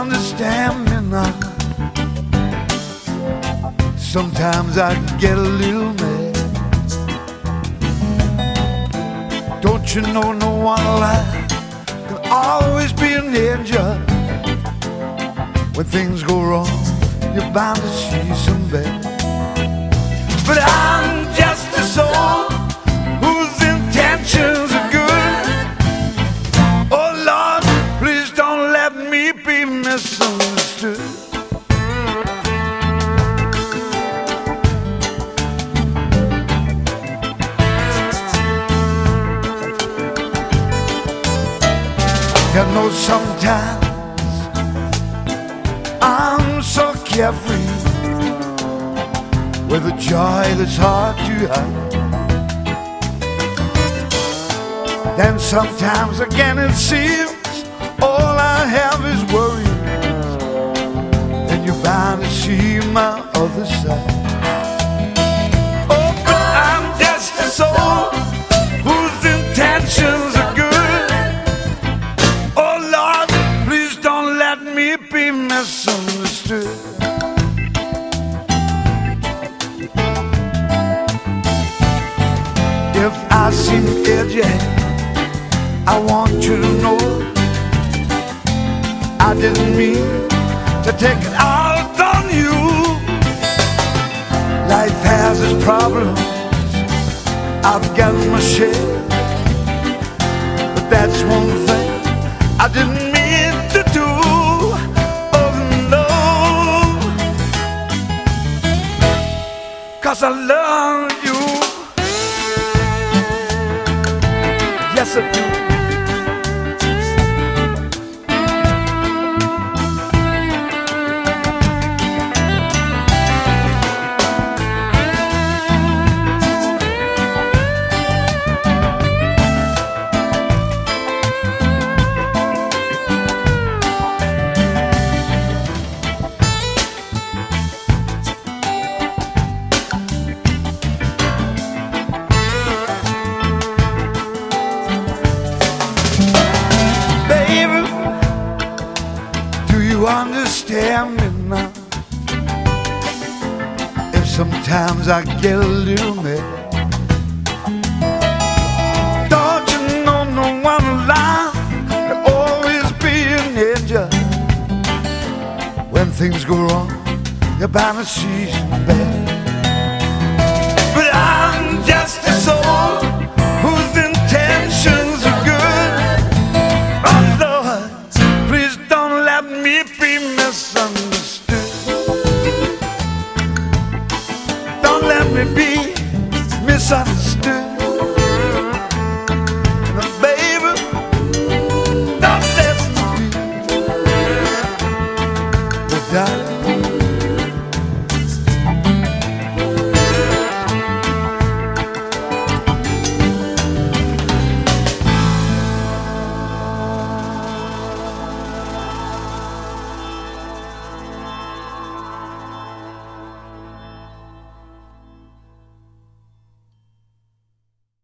understand me now? Sometimes I get a little mad. Don't you know no one alive can always be an angel? When things go wrong, you're bound to see some bad. But I'm just a soul whose intentions are good. Oh Lord, please don't let me be misunderstood. You know sometimes I'm so carefree with a joy that's hard to hide. Then sometimes again it seems all I have is worries. Then you're bound to see my other side. Oh, but I'm just a soul whose intentions are good. Oh Lord, please don't let me be misunderstood. If I seem edgy, I want you to know I didn't mean to take it out on you. Life has its problems, I've got my share, but that's one thing I didn't mean to do. Oh no, 'cause I love you. Yes, I do. You understand me now? If sometimes I get a little mad, don't you know no one alive can always be an angel? When things go wrong, you're bound to see some bad.